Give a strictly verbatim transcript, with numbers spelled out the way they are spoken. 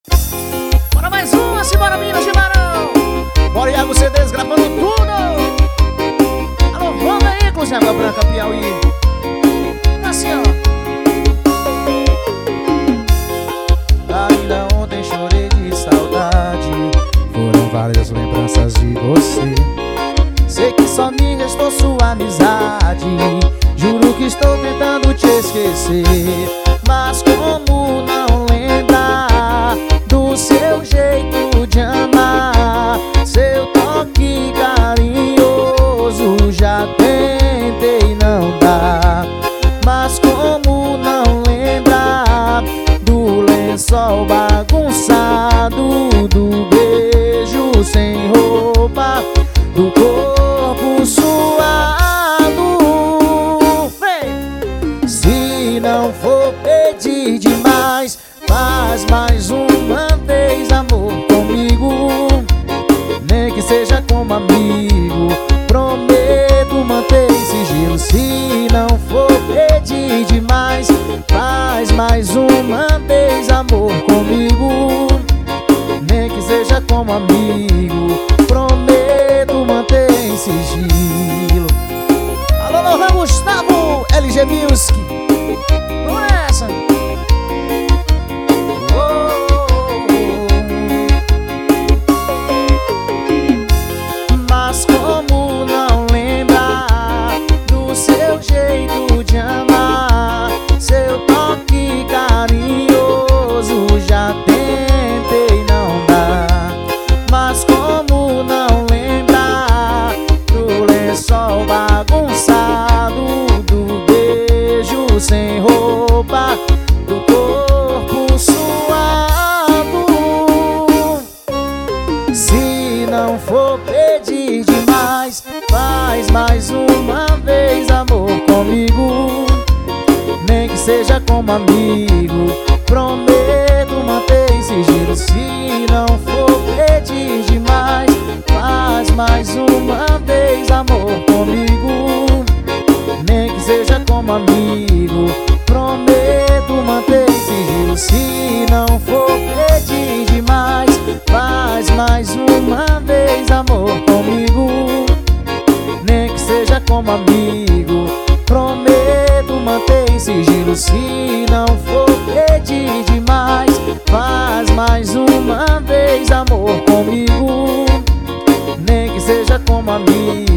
Bora mais uma, simbora Minas de Barão. Bora Iago C Ds gravando tudo. Alô, vamos aí, Cruz de Água Branca, Piauí. Assim, ó. Ainda ontem chorei de saudade, foram várias lembranças de você. Sei que só me restou sua amizade, juro que estou tentando te esquecer. Mas como não lembrar do seu jeito de amar, seu toque carinhoso, já tentei não dar. Mas como não lembrar do lençol bagunçado, do beijo sem roupa, do corpo suado. Vem! Se não for pedir demais, faz mais uma vez amor comigo, nem que seja como amigo. Prometo manter sigilo. Se não for pedir demais, faz mais uma vez amor comigo, nem que seja como amigo. Prometo manter em sigilo. Alô, Lohan Gustavo, L G Music. Vamos nessa. Mas como não lembrar do seu jeito de amar, seu toque carinhoso, já tentei não dar. Mas como não lembrar do lençol bagunçado, do beijo sem roupa, do corpo suado. Se não for pedir demais, faz mais uma vez amor comigo, nem que seja como amigo. Prometo manter em sigilo. Se não for pedir demais, faz mais uma vez amor comigo, nem que seja como amigo. Prometo manter em sigilo. Se não for pedir demais, faz mais uma vez amor comigo, nem que seja como amigo. Prometo manter em sigilo. Se não for pedir demais, faz mais uma vez amor comigo, nem que seja como amigo.